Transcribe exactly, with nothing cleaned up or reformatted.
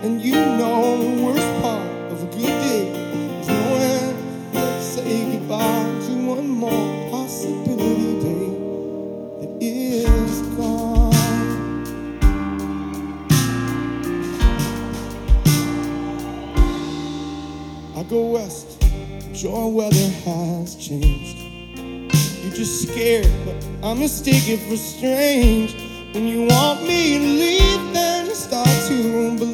And you know the worst part of a good day is knowing to say goodbye to one more possibility day that is gone. I go west, joy weather has changed. You're just scared, but I mistake it for strange. When you want me to leave, then you start to believe